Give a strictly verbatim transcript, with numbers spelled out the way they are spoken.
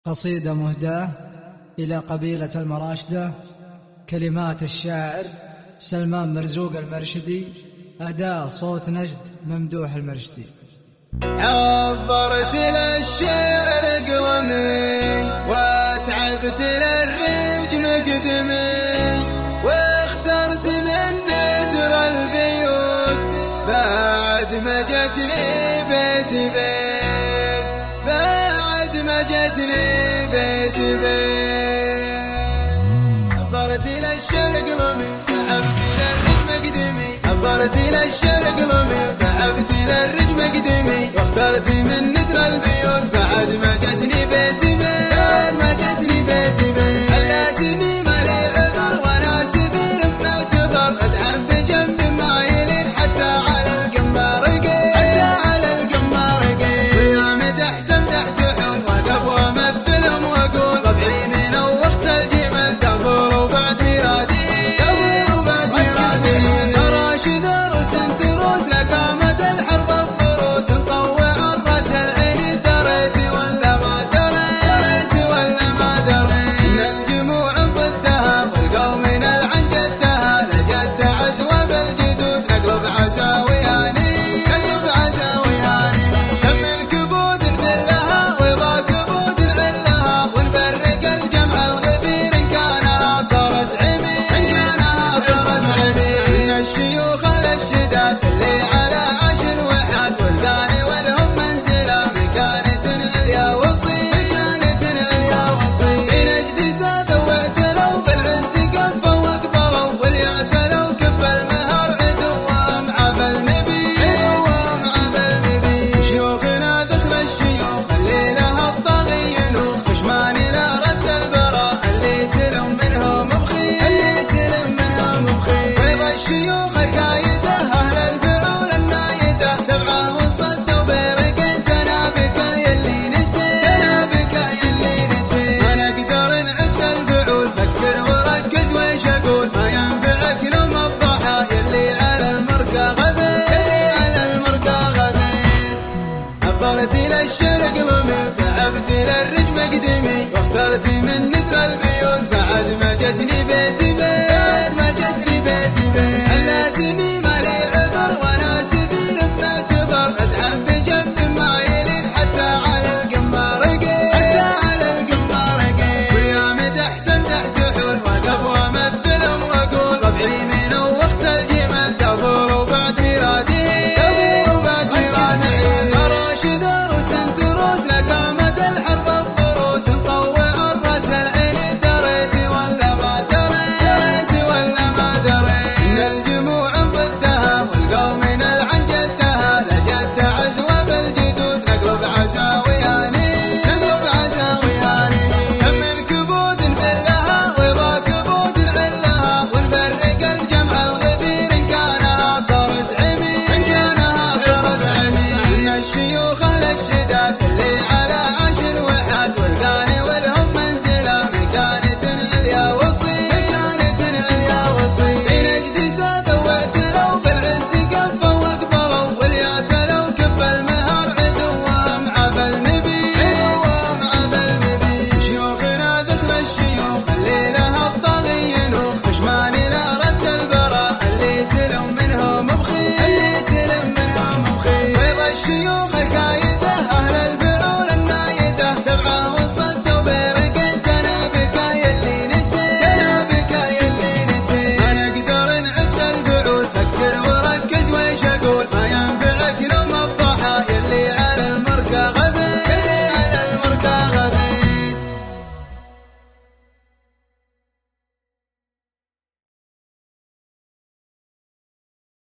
قصيدة مهداة إلى قبيلة المراشدة. كلمات الشاعر سلمان مرزوق المرشدي. أداء صوت نجد ممدوح المرشدي. عبرت للشعر قلمي وتعبت للرجم قدمي، واخترت من ندر البيوت بعد ما جتني بيت بيت، بعد ما جتني بيت بيت. عبرت للشعر قلمي تعبت للرجم قدمي، عبرت للشعر قلمي وتعبت للرجم قدمي، واخترت من ندر البيوت بعد ما جتني بيت بيت، بعد ما جتني بيت بيت. اللازمي مالي عذر وانا سفير معتبر، ادعم بجنب مايلين حتى على القمار قيل، حتى على القمار قيل. ويوم تحت امدح سحور وقف وامثلهم واقول طبعي من وقت الجمل قبل وبعد ميلادي، قبل وبعد ميلادي. تراش دروس تروس لقامت الحرب الضروس، نطوع الراس العين دريت ولا ما دريت ولا ما دريت. ان الجموع ضدها والقوم نلعن جدها، لجد عزوة بالجدود نقلب عزاوياني، نقلب عزاوياني. كم من كبود نبلها ويضا كبود نعلها، ونفرق الجمع الغفير ان كانها صارت عمي، ان كانها صارت عمي. ان الشيوخ الشداد اللي على عشر وحد، والقاني ولهم منزله مكانة عليا وصي، مكانة عليا وصي. بنجد سادوا واعتلوا بالعز قفوا واقبلوا، واللي اعتلوا كب المهر عدوهم عبى المبي، عدوهم عبى المبي. شيوخنا ذكر الشيوخ اللي لها الطاغي ينوخ، خشماني لا رد البراء اللي سلم منهم بخير، اللي سلم منهم بخير. بيض الشيوخ القايده اهل الفعول النايده، سبعه وصدوا برقد تنابك يلي نسي، تنابك يلي نسي. ما نقدر نعد الفعول، فكر وركز ويش اقول، ما ينفعك لوم الضحى يلي على المركى غبيت، يلي على المركى غبيت. عبرت للشعر قلمي وتعبت للرجم قدمي، واخترت من ندر البيوت بعد ما جتني بيت بيت، بعد ما جتني بيت بيت. اللازمي مالي عذر وانا سفير معتبر، ادعم بجنب مايلين حتى على القمار قيل، حتى على القمار قيل. ويوم تحت امدح سحور وقف وامثلهم واقول طبعي من وقت الجمل قبل وبعد ميلادي، قبل وبعد ميلادي. تراش دروس تروس لقامت الحرب الضروس، نطوع الراس العين دريت ولا ما دريت ولا ما دريت. ان الجموع ضدها والقوم نلعن جدها، لجد عزوة بالجدود نقلب عزاوياني، نقلب عزاوياني. كم من كبود نبلها ويضا كبود نعلها، ونفرق الجمع الغفير ان كانها صارت عمي، ان كانها صارت عمي. ان الشيوخ الشداد اللي على عشر وحد، والقاني ولهم منزله مكانة عليا وصي، مكانة عليا وصي. بنجد سادوا واعتلوا بالعز قفوا واقبلوا، واللي اعتلوا كب المهر عدوهم عبى المبي، عدوهم عبى المبي. شيوخنا ذكر الشيوخ اللي لها الطاغي ينوخ، خشماني لا رد البراء اللي سلم منهم بخير، اللي سلم منهم بخير. بيض الشيوخ القايده اهل الفعول النايده، سبعه وصدوا